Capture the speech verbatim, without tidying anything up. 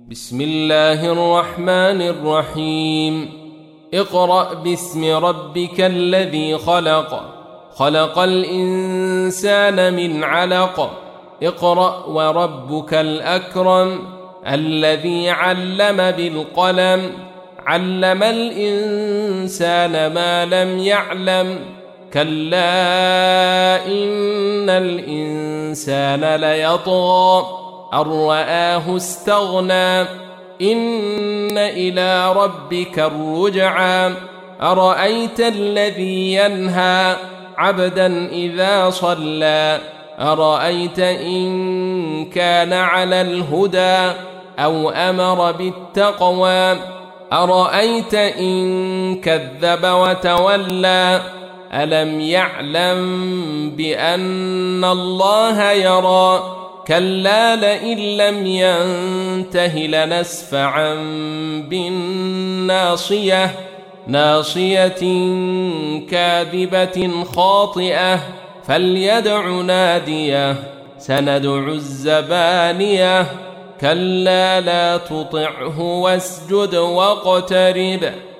بسم الله الرحمن الرحيم اقرأ باسم ربك الذي خلق خلق الإنسان من علق اقرأ وربك الأكرم الذي علم بالقلم علم الإنسان ما لم يعلم كلا إن الإنسان ليطغى أن رآه استغنى إن إلى ربك الرجعى أرأيت الذي ينهى عبدا إذا صلى أرأيت إن كان على الهدى أو أمر بالتقوى أرأيت إن كذب وتولى ألم يعلم بأن الله يرى كلا لئن لم ينته لنسفعا بالناصية ناصية كاذبة خاطئة فليدع ناديه سندع الزبانية كلا لا تطعه واسجد واقترب